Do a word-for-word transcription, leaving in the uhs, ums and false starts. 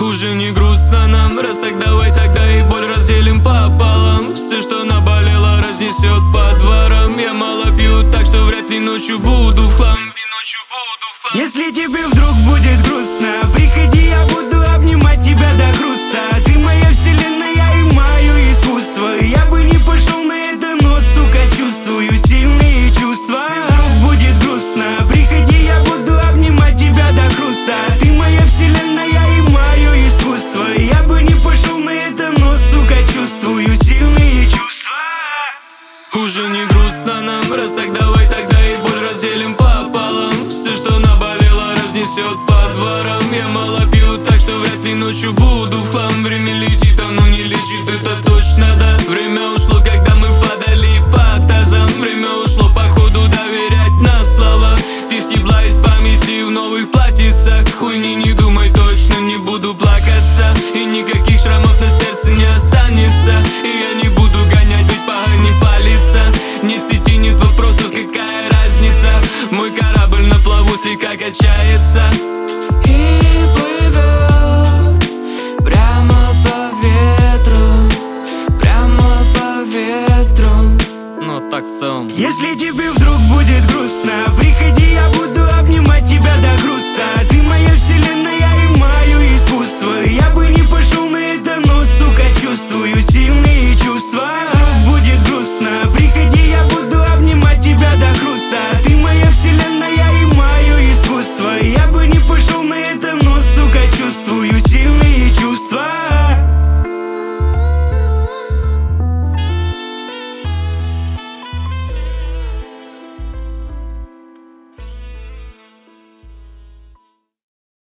Уже не грустно нам, раз так давай тогда и боль разделим пополам. Все, что наболело, разнесет по дворам. Я мало пью, так что вряд ли ночью буду в хлам. Если тебе вдруг будет грустно, приходи, я буду обнимать тебя до хруста. Ты моя вселенная и мое искусство. Я бы не пошел на это, но, сука, чувствую сильные чувства. Вдруг будет грустно, приходи, я буду обнимать тебя до хруста. Ты моя вселенная и мое искусство. Я бы не пошел на это, но, сука, чувствую сильные чувства. Уже не грустно нам, раз так давай тогда и боль разделим пополам. Все, что наболело, разнесет по дворам. Я мало пью, так что вряд ли ночью буду в хлам. Время летит, оно не лечит, это точно, да. Время ушло, когда мы падали по тазам. Время ушло, походу, доверять на слова. Ты стебла из памяти в новых платьицах. Хуйни не думай, точно не буду плакаться. И никаких шрамов на сердце не останется. И я не буду гонять, ведь пага не палится. Нет сети, нет вопросов, какая разница. Мой корабль на плаву слегка качается и плывет прямо по ветру, прямо по ветру. Ну так в целом. Если тебе вдруг будет грустно, приходи.